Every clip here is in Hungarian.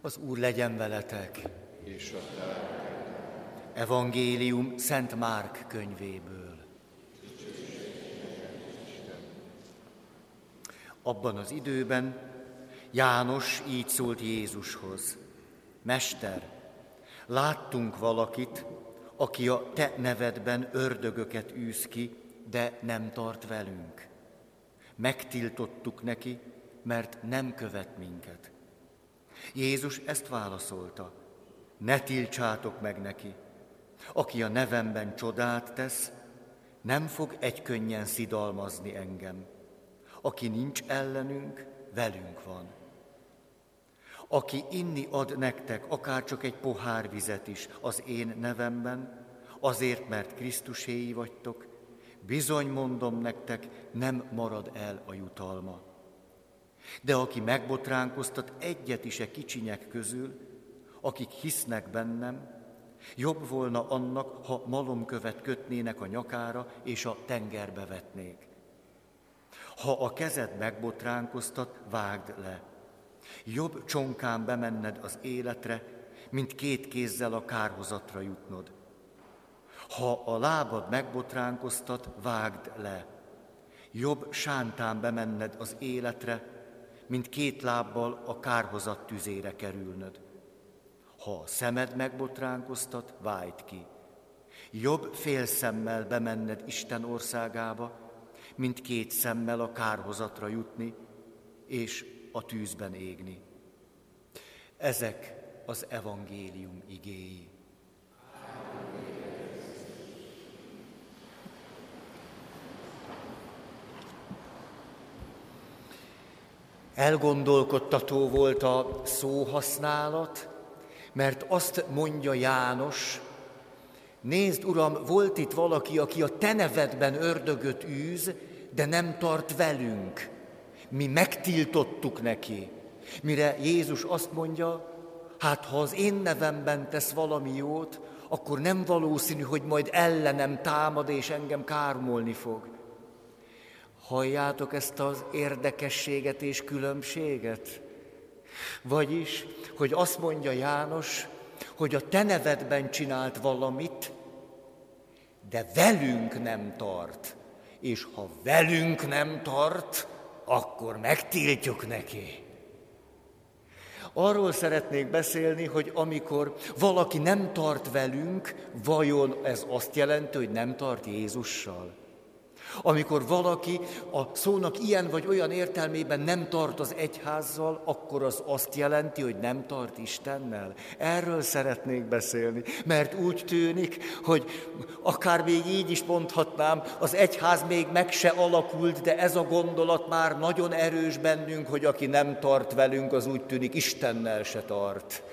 Az Úr legyen veletek. És a te. Evangélium Szent Márk könyvéből. Abban az időben János így szólt Jézushoz: Mester, láttunk valakit, aki a te nevedben ördögöket űz ki, de nem tart velünk. Megtiltottuk neki, mert nem követ minket. Jézus ezt válaszolta: ne tiltsátok meg neki. Aki a nevemben csodát tesz, nem fog egykönnyen szidalmazni engem. Aki nincs ellenünk, velünk van. Aki inni ad nektek akárcsak egy pohár vizet is az én nevemben, azért, mert Krisztuséi vagytok, bizony mondom nektek, nem marad el a jutalma. De aki megbotránkoztat egyet is kicsinyek közül, akik hisznek bennem, jobb volna annak, ha malomkövet kötnének a nyakára, és a tengerbe vetnék. Ha a kezed megbotránkoztat, vágd le. Jobb csonkán bemenned az életre, mint 2 kézzel a kárhozatra jutnod. Ha a lábad megbotránkoztat, vágd le. Jobb sántán bemenned az életre, mint 2 lábbal a kárhozat tüzére kerülnöd. Ha a szemed megbotránkoztat, vájd ki. Jobb fél szemmel bemenned Isten országába, mint 2 szemmel a kárhozatra jutni, és a tűzben égni. Ezek az evangélium igéi. Elgondolkodtató volt a szóhasználat, mert azt mondja János: nézd, Uram, volt itt valaki, aki a te nevedben ördögöt űz, de nem tart velünk. Mi megtiltottuk neki. Mire Jézus azt mondja: hát ha az én nevemben tesz valami jót, akkor nem valószínű, hogy majd ellenem támad és engem káromolni fog. Halljátok ezt az érdekességet és különbséget? Vagyis, hogy azt mondja János, hogy a te nevedben csinált valamit, de velünk nem tart. És ha velünk nem tart, akkor megtiltjuk neki. Arról szeretnék beszélni, hogy amikor valaki nem tart velünk, vajon ez azt jelenti, hogy nem tart Jézussal? Amikor valaki a szónak ilyen vagy olyan értelmében nem tart az egyházzal, akkor az azt jelenti, hogy nem tart Istennel. Erről szeretnék beszélni, mert úgy tűnik, hogy akár még így is mondhatnám, az egyház még meg se alakult, de ez a gondolat már nagyon erős bennünk, hogy aki nem tart velünk, az úgy tűnik Istennel se tart.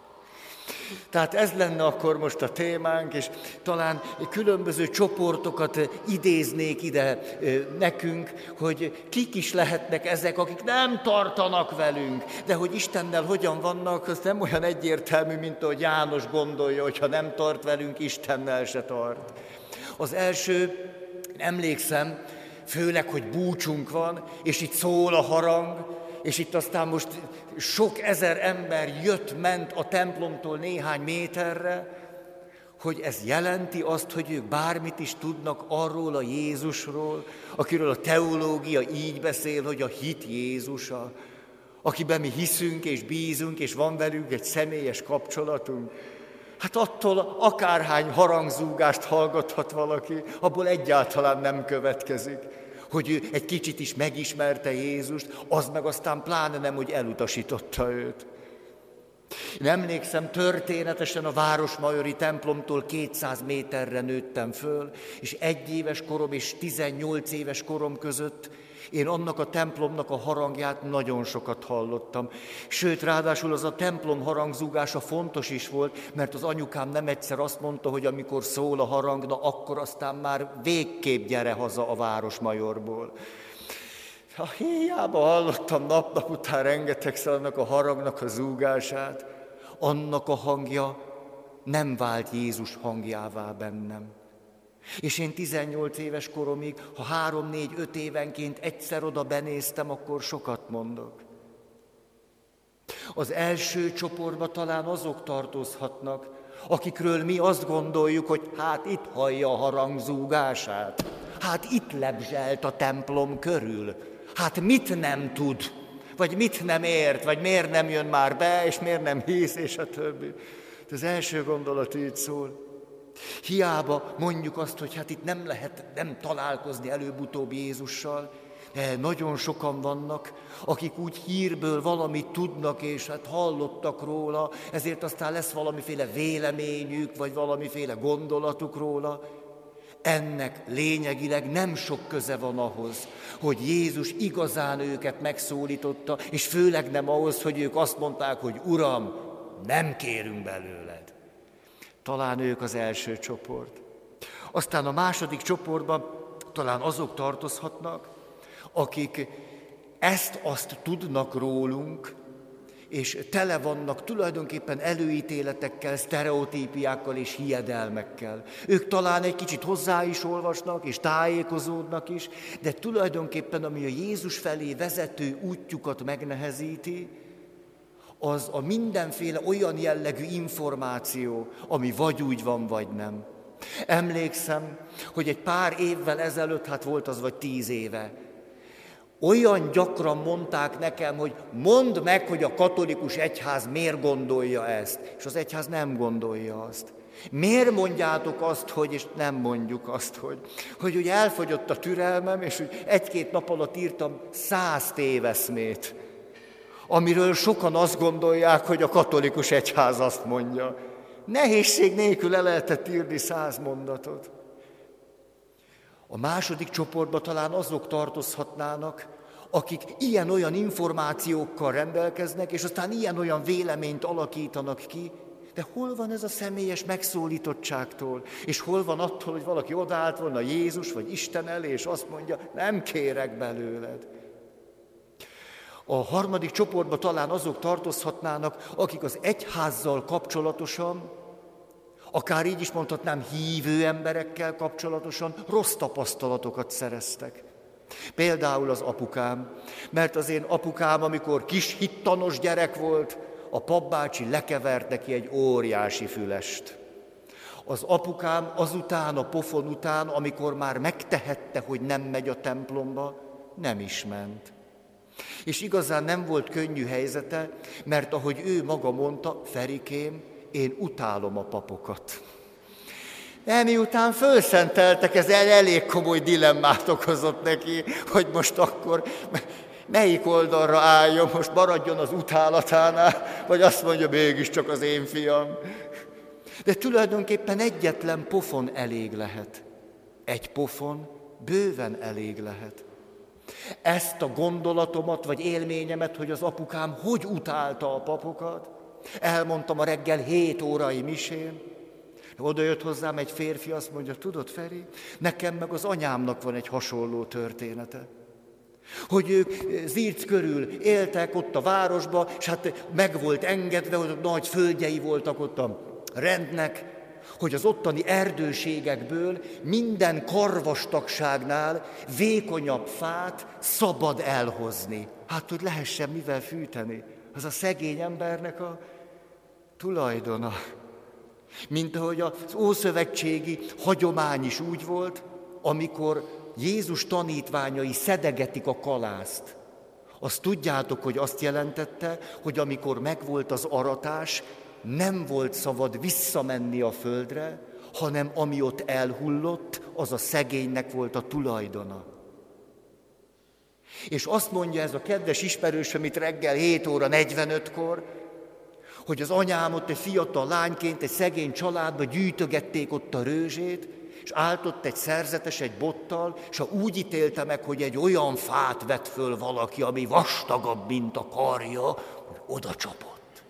Tehát ez lenne akkor most a témánk, és talán különböző csoportokat idéznék ide nekünk, hogy kik is lehetnek ezek, akik nem tartanak velünk, de hogy Istennel hogyan vannak, az nem olyan egyértelmű, mint ahogy János gondolja, hogy ha nem tart velünk, Istennel se tart. Az első, emlékszem, főleg, hogy búcsunk van, és itt szól a harang, és itt aztán most sok ezer ember jött-ment a templomtól néhány méterre, hogy ez jelenti azt, hogy ők bármit is tudnak arról a Jézusról, akiről a teológia így beszél, hogy a hit Jézusa, akiben mi hiszünk és bízunk, és van velünk egy személyes kapcsolatunk. Hát attól akárhány harangzúgást hallgathat valaki, abból egyáltalán nem következik, hogy ő egy kicsit is megismerte Jézust, az meg aztán pláne nem, hogy elutasította őt. Én emlékszem, történetesen a Városmajori templomtól 200 méterre nőttem föl, és 1 éves korom és 18 éves korom között én annak a templomnak a harangját nagyon sokat hallottam. Sőt, ráadásul az a templom harangzúgása fontos is volt, mert az anyukám nem egyszer azt mondta, hogy amikor szól a harang, na akkor aztán már végképp gyere haza a Városmajorból. Hiába hallottam nap után rengetegszer annak a harangnak a zúgását, annak a hangja nem vált Jézus hangjává bennem. És én 18 éves koromig, ha 3-4-5 évenként egyszer oda benéztem, akkor sokat mondok. Az első csoportba talán azok tartozhatnak, akikről mi azt gondoljuk, hogy hát itt hallja a harangzúgását, hát itt lebzselt a templom körül, hát mit nem tud, vagy mit nem ért, vagy miért nem jön már be, és miért nem hisz, és a többi. Az első gondolat így szól. Hiába mondjuk azt, hogy hát itt nem lehet nem találkozni előbb-utóbb Jézussal, de nagyon sokan vannak, akik úgy hírből valamit tudnak, és hát hallottak róla, ezért aztán lesz valamiféle véleményük, vagy valamiféle gondolatuk róla. Ennek lényegileg nem sok köze van ahhoz, hogy Jézus igazán őket megszólította, és főleg nem ahhoz, hogy ők azt mondták, hogy Uram, nem kérünk belőled. Talán ők az első csoport. Aztán a második csoportban talán azok tartozhatnak, akik ezt-azt tudnak rólunk, és tele vannak tulajdonképpen előítéletekkel, sztereotípiákkal és hiedelmekkel. Ők talán egy kicsit hozzá is olvasnak, és tájékozódnak is, de tulajdonképpen ami a Jézus felé vezető útjukat megnehezíti, az a mindenféle olyan jellegű információ, ami vagy úgy van, vagy nem. Emlékszem, hogy egy pár évvel ezelőtt, hát volt az vagy 10 éve, olyan gyakran mondták nekem, hogy mondd meg, hogy a katolikus egyház miért gondolja ezt, és az egyház nem gondolja azt. Miért mondjátok azt, hogy, és nem mondjuk azt, hogy ugye elfogyott a türelmem, és hogy 1-2 nap alatt írtam 100 téveszmét, amiről sokan azt gondolják, hogy a katolikus egyház azt mondja. Nehézség nélkül le lehetett írni 100 mondatot. A második csoportba talán azok tartozhatnának, akik ilyen-olyan információkkal rendelkeznek, és aztán ilyen-olyan véleményt alakítanak ki, de hol van ez a személyes megszólítottságtól? És hol van attól, hogy valaki odaállt volna Jézus vagy Isten elé, és azt mondja, nem kérek belőled. A harmadik csoportba talán azok tartozhatnának, akik az egyházzal kapcsolatosan, akár így is mondhatnám, hívő emberekkel kapcsolatosan rossz tapasztalatokat szereztek. Például az apukám, mert az én apukám, amikor kis hittanos gyerek volt, a papbácsi lekevert neki egy óriási fülest. Az apukám azután, a pofon után, amikor már megtehette, hogy nem megy a templomba, nem is ment. És igazán nem volt könnyű helyzete, mert ahogy ő maga mondta, Ferikém, én utálom a papokat. De miután fölszenteltek, ez elég komoly dilemmát okozott neki, hogy most akkor melyik oldalra álljon, most maradjon az utálatánál, vagy azt mondja, mégiscsak az én fiam. De tulajdonképpen egyetlen pofon elég lehet. Egy pofon bőven elég lehet. Ezt a gondolatomat, vagy élményemet, hogy az apukám hogy utálta a papokat, elmondtam a reggel 7 órai misén. Oda jött hozzám egy férfi, azt mondja, tudod, Feri, nekem meg az anyámnak van egy hasonló története. Hogy ők Zirc körül éltek ott a városba, és hát meg volt engedve, hogy nagy földjei voltak ott a rendnek, hogy az ottani erdőségekből minden karvastagságnál vékonyabb fát szabad elhozni. Hát, hogy lehessen mivel fűteni. Az a szegény embernek a tulajdona. Mint ahogy az ószövetségi hagyomány is úgy volt, amikor Jézus tanítványai szedegetik a kalászt. Azt tudjátok, hogy azt jelentette, hogy amikor megvolt az aratás, nem volt szabad visszamenni a földre, hanem ami ott elhullott, az a szegénynek volt a tulajdona. És azt mondja ez a kedves ismerősöm itt reggel 7 óra 45-kor, hogy az anyám ott egy fiatal lányként egy szegény családba gyűjtögették ott a rőzsét, és állt ott egy szerzetes, egy bottal, és úgy ítélte meg, hogy egy olyan fát vett föl valaki, ami vastagabb, mint a karja, hogy oda csapott.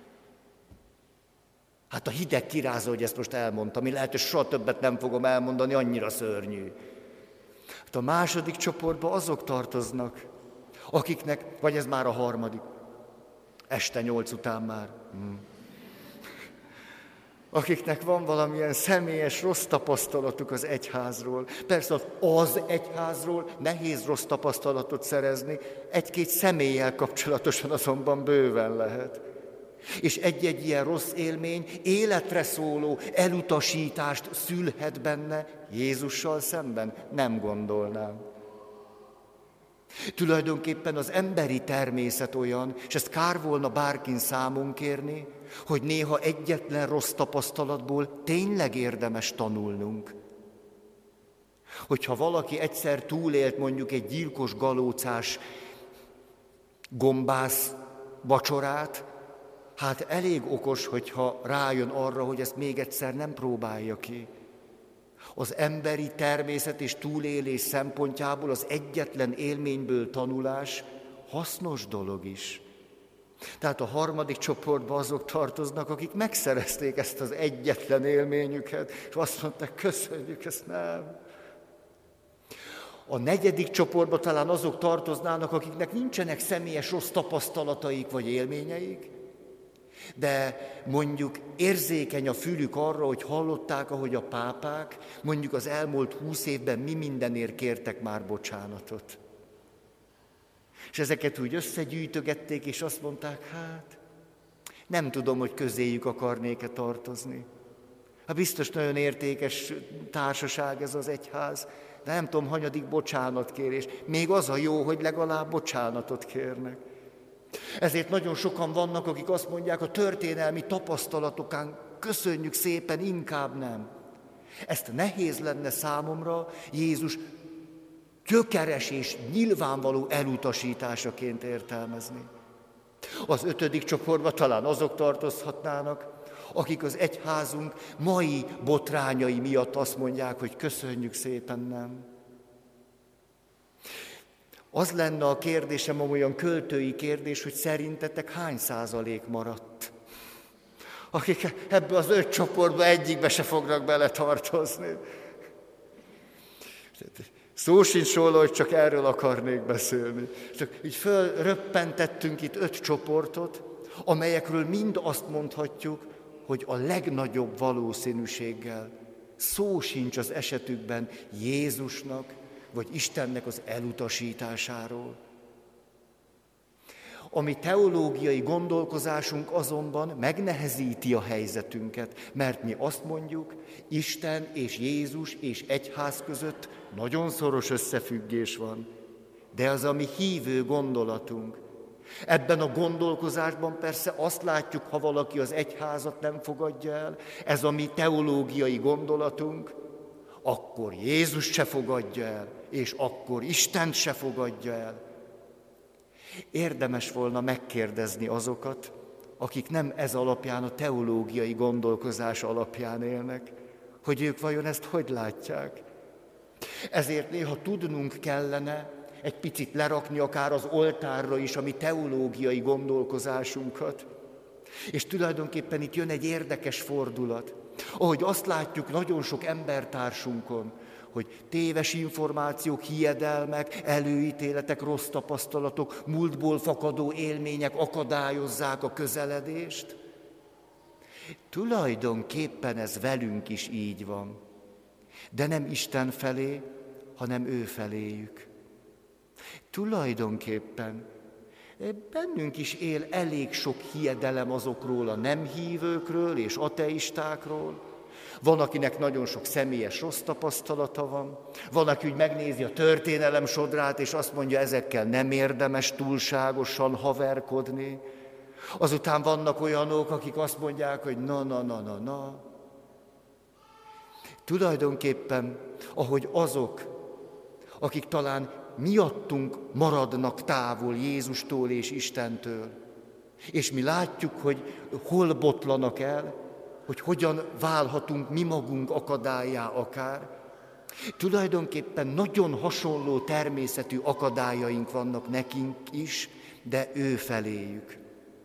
Hát a hideg kirázza, hogy ezt most elmondtam, ami lehet, hogy soha többet nem fogom elmondani, annyira szörnyű. Hát a második csoportba azok tartoznak, akiknek, vagy ez már a harmadik, este 8 után már, akiknek van valamilyen személyes rossz tapasztalatuk az egyházról. Persze az egyházról nehéz rossz tapasztalatot szerezni, egy-két személlyel kapcsolatosan azonban bőven lehet. És egy-egy ilyen rossz élmény életre szóló elutasítást szülhet benne Jézussal szemben, nem gondolnám. Tulajdonképpen az emberi természet olyan, és ezt kár volna bárkin számon kérni, hogy néha egyetlen rossz tapasztalatból tényleg érdemes tanulnunk. Hogyha valaki egyszer túlélt mondjuk egy gyilkos galócás gombász vacsorát, hát elég okos, hogyha rájön arra, hogy ezt még egyszer nem próbálja ki. Az emberi természet és túlélés szempontjából az egyetlen élményből tanulás hasznos dolog is. Tehát a harmadik csoportba azok tartoznak, akik megszerezték ezt az egyetlen élményüket, és azt mondták, köszönjük, ezt nem. A negyedik csoportba talán azok tartoznának, akiknek nincsenek személyes rossz tapasztalataik vagy élményeik, de mondjuk érzékeny a fülük arra, hogy hallották, ahogy a pápák mondjuk az elmúlt 20 évben mi mindenért kértek már bocsánatot. És ezeket úgy összegyűjtögették, és azt mondták, hát nem tudom, hogy közéjük akarnék-e tartozni. Hát biztos nagyon értékes társaság ez az egyház, de nem tudom, hanyadik bocsánatkérés. Még az a jó, hogy legalább bocsánatot kérnek. Ezért nagyon sokan vannak, akik azt mondják, a történelmi tapasztalatokán köszönjük szépen, inkább nem. Ezt nehéz lenne számomra Jézus gyökeres és nyilvánvaló elutasításaként értelmezni. Az ötödik csoportba talán azok tartozhatnának, akik az egyházunk mai botrányai miatt azt mondják, hogy köszönjük szépen, nem. Az lenne a kérdésem, olyan költői kérdés, hogy szerintetek hány százalék maradt, akik ebbe az 5 csoportba egyikbe se fognak beletartozni. Szó sincs róla, hogy csak erről akarnék beszélni. Csak így fölröppentettünk itt 5 csoportot, amelyekről mind azt mondhatjuk, hogy a legnagyobb valószínűséggel szó sincs az esetükben Jézusnak, vagy Istennek az elutasításáról. A mi teológiai gondolkozásunk azonban megnehezíti a helyzetünket, mert mi azt mondjuk, Isten és Jézus és egyház között nagyon szoros összefüggés van. De az a mi hívő gondolatunk. Ebben a gondolkozásban persze azt látjuk, ha valaki az egyházat nem fogadja el, ez a mi teológiai gondolatunk, akkor Jézus se fogadja el, és akkor Istent se fogadja el. Érdemes volna megkérdezni azokat, akik nem ez alapján, a teológiai gondolkozás alapján élnek, hogy ők vajon ezt hogy látják. Ezért néha tudnunk kellene egy picit lerakni akár az oltárra is a mi teológiai gondolkozásunkat. És tulajdonképpen itt jön egy érdekes fordulat. Ahogy azt látjuk nagyon sok embertársunkon, hogy téves információk, hiedelmek, előítéletek, rossz tapasztalatok, múltból fakadó élmények akadályozzák a közeledést. Tulajdonképpen ez velünk is így van, de nem Isten felé, hanem ő feléjük. Tulajdonképpen bennünk is él elég sok hiedelem azokról a nem hívőkről és ateistákról. Van, akinek nagyon sok személyes rossz tapasztalata van, aki úgy megnézi a történelem sodrát, és azt mondja, ezekkel nem érdemes túlságosan haverkodni. Azután vannak olyanok, akik azt mondják, hogy na. Tulajdonképpen, ahogy azok, akik talán miattunk maradnak távol Jézustól és Istentől, és mi látjuk, hogy hol botlanak el, hogy hogyan válhatunk mi magunk akadályá akár. Tulajdonképpen nagyon hasonló természetű akadályaink vannak nekünk is, de ő feléjük.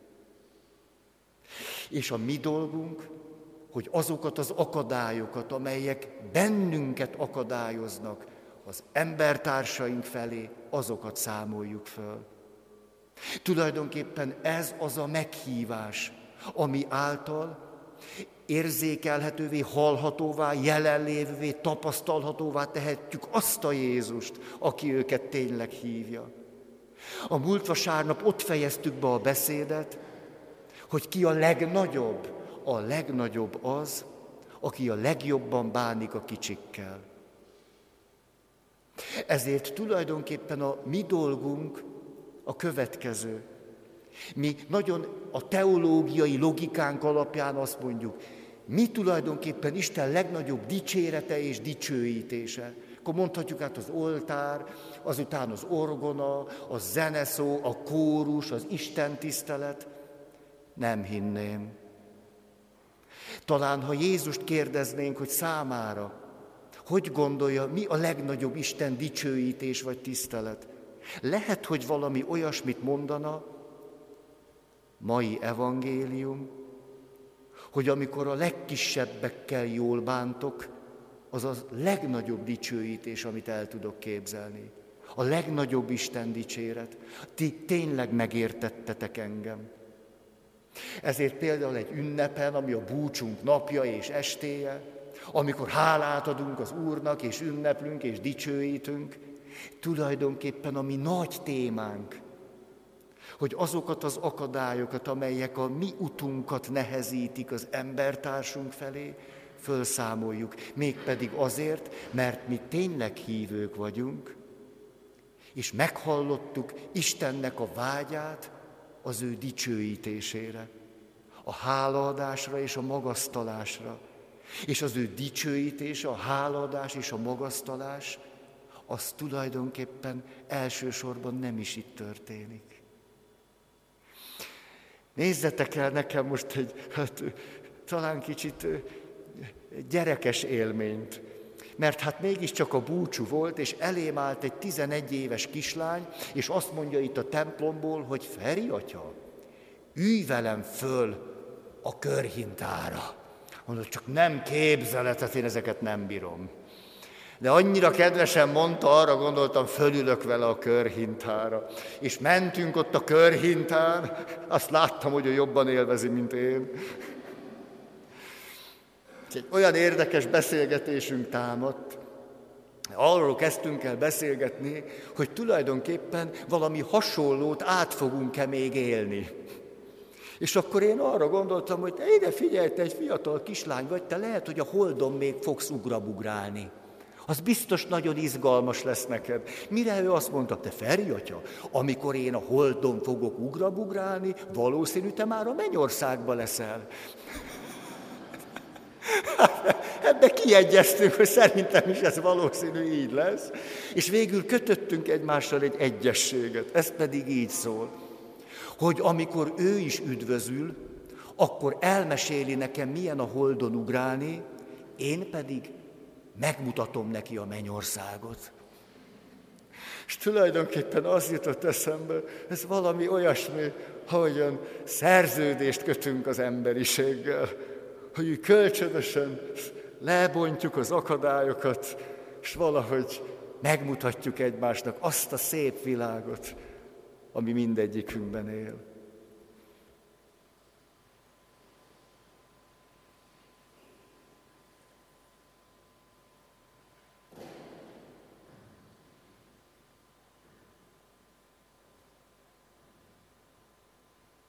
És a mi dolgunk, hogy azokat az akadályokat, amelyek bennünket akadályoznak, az embertársaink felé, azokat számoljuk föl. Tulajdonképpen ez az a meghívás, ami által érzékelhetővé, hallhatóvá, jelenlévővé, tapasztalhatóvá tehetjük azt a Jézust, aki őket tényleg hívja. A múlt vasárnap ott fejeztük be a beszédet, hogy ki a legnagyobb. A legnagyobb az, aki a legjobban bánik a kicsikkel. Ezért tulajdonképpen a mi dolgunk a következő. Mi nagyon a teológiai logikánk alapján azt mondjuk, mi tulajdonképpen Isten legnagyobb dicsérete és dicsőítése. Akkor mondhatjuk át az oltár, azután az orgona, a zeneszó, a kórus, az istentisztelet. Nem hinném. Talán, ha Jézust kérdeznénk, hogy számára, hogy gondolja, mi a legnagyobb Isten dicsőítés vagy tisztelet? Lehet, hogy valami olyasmit mondana, mai evangélium, hogy amikor a legkisebbekkel jól bántok, az a legnagyobb dicsőítés, amit el tudok képzelni. A legnagyobb Isten dicséret. Ti tényleg megértettetek engem. Ezért például egy ünnepen, ami a búcsunk napja és estéje, amikor hálát adunk az Úrnak, és ünneplünk, és dicsőítünk, tulajdonképpen a mi nagy témánk, hogy azokat az akadályokat, amelyek a mi utunkat nehezítik az embertársunk felé, fölszámoljuk. Mégpedig azért, mert mi tényleg hívők vagyunk, és meghallottuk Istennek a vágyát az ő dicsőítésére, a hálaadásra és a magasztalásra. És az ő dicsőítése, a hálaadás és a magasztalás, az tulajdonképpen elsősorban nem is itt történik. Nézzetek el nekem most egy, talán kicsit gyerekes élményt, mert hát mégiscsak a búcsú volt, és elém állt egy 11 éves kislány, és azt mondja itt a templomból, hogy Feri atya, ülj velem föl a körhintára. Mondod, csak nem képzeled, hát én ezeket nem bírom. De annyira kedvesen mondta, arra gondoltam, fölülök vele a körhintára. És mentünk ott a körhintán, azt láttam, hogy ő jobban élvezi, mint én. Egy olyan érdekes beszélgetésünk támadt. Arról kezdtünk el beszélgetni, hogy tulajdonképpen valami hasonlót át fogunk-e még élni. És akkor én arra gondoltam, hogy te ide figyelj, te egy fiatal kislány vagy, te lehet, hogy a Holdon még fogsz ugrabugrálni. Az biztos nagyon izgalmas lesz neked. Mire ő azt mondta, te Feri atya, amikor én a Holdon fogok ugrabugrálni, valószínű te már a mennyországba leszel. Ebbe kiegyeztünk, hogy szerintem is ez valószínű így lesz. És végül kötöttünk egymással egy egyességet. Ez pedig így szól, hogy amikor ő is üdvözül, akkor elmeséli nekem, milyen a Holdon ugrálni, én pedig megmutatom neki a mennyországot. És tulajdonképpen az jutott eszembe, ez valami olyasmi, ahogyan szerződést kötünk az emberiséggel, hogy kölcsönösen lebontjuk az akadályokat, és valahogy megmutatjuk egymásnak azt a szép világot, ami mindegyikünkben él.